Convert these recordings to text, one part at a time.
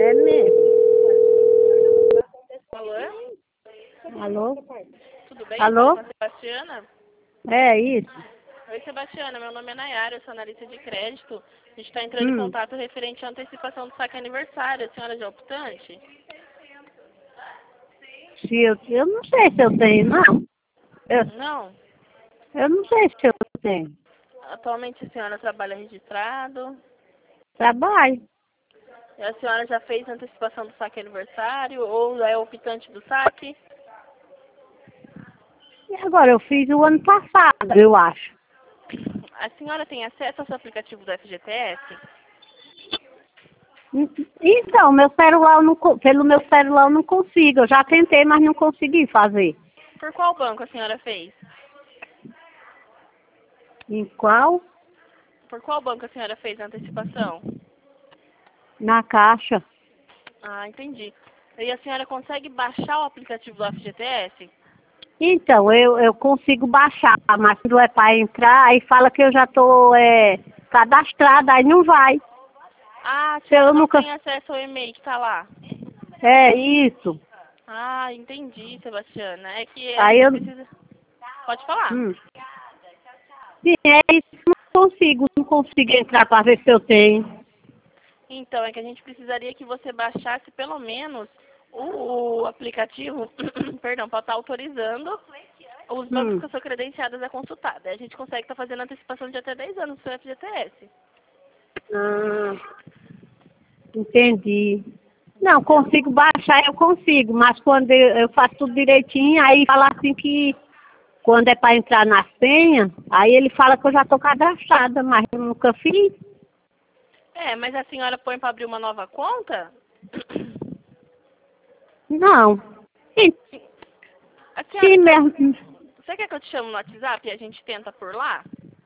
É mesmo. Alô? Alô? Tudo bem? Alô? Fala com a Sebastiana? É isso. Oi, Sebastiana. Meu nome é Nayara, eu sou analista de crédito. A gente está entrando em Hum. contato referente à antecipação do saque aniversário. A senhora já é optante? Se eu não sei se eu tenho, não. Eu, Não. eu não sei se eu tenho. Atualmente a senhora trabalha registrado. Trabalho. E a senhora já fez a antecipação do saque aniversário ou é optante do saque? E agora, eu fiz o ano passado, eu acho. A senhora tem acesso ao seu aplicativo do FGTS? Então, meu celular, pelo meu celular eu não consigo. Eu já tentei, mas não consegui fazer. Por qual banco a senhora fez? Em qual? Por qual banco a senhora fez a antecipação? Na caixa. Ah, entendi. E a senhora consegue baixar o aplicativo do FGTS? Então, eu consigo baixar, mas quando é para entrar, aí fala que eu já estou cadastrada, aí não vai. Ah, a Se eu senhora não nunca... tem acesso ao e-mail que tá lá. É isso. Ah, entendi, Sebastiana. É que a Aí gente eu... precisa... Pode falar. Hum. Sim, é isso. Não consigo entrar para ver se eu tenho. Então, é que a gente precisaria que você baixasse pelo menos o aplicativo, perdão, para estar autorizando os bancos Hum. que são credenciados a consultar. Daí a gente consegue estar fazendo antecipação de até 10 anos do seu FGTS. Ah, entendi. Não, Entendeu? consigo baixar, eu consigo, mas quando eu faço tudo direitinho, aí fala assim que quando é para entrar na senha, aí ele fala que eu já estou cadastrada, mas eu nunca fiz. É, mas a senhora põe para abrir uma nova conta? Não. Sim, A senhora sim quer... mesmo. Você quer que eu te chame no WhatsApp e a gente tenta por lá?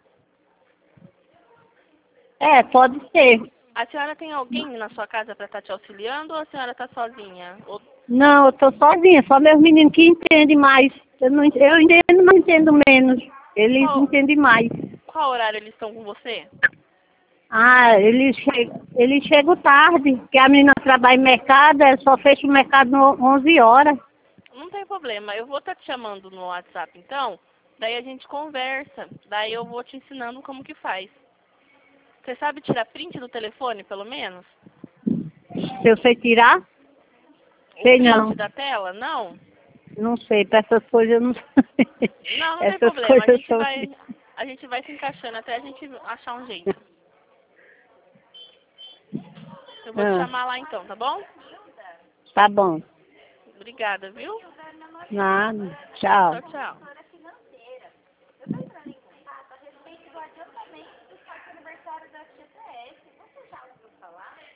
É, pode ser. A senhora tem alguém na sua casa para estar te auxiliando ou a senhora está sozinha? Não, eu tô sozinha, só meus meninos que entendem mais. Eu entendo, mas entendo menos. Eles Qual, entendem mais. qual horário eles estão com você? Ah, eles chegam tarde, porque a menina trabalha em mercado, ela só fecha o mercado 11 horas. Não tem problema, eu vou estar te chamando no WhatsApp então, daí a gente conversa, daí eu vou te ensinando como que faz. Você sabe tirar print do telefone, pelo menos? Se eu sei tirar? O Sei print não. da tela? Não? Não sei, para essas coisas eu não sei. Não, não tem Essas problema, coisas eu sou... a gente vai se encaixando até a gente achar um jeito. Eu vou te Ah, chamar lá então, tá bom? tá bom. Obrigada, viu? Nada. Tchau. Tchau, tchau.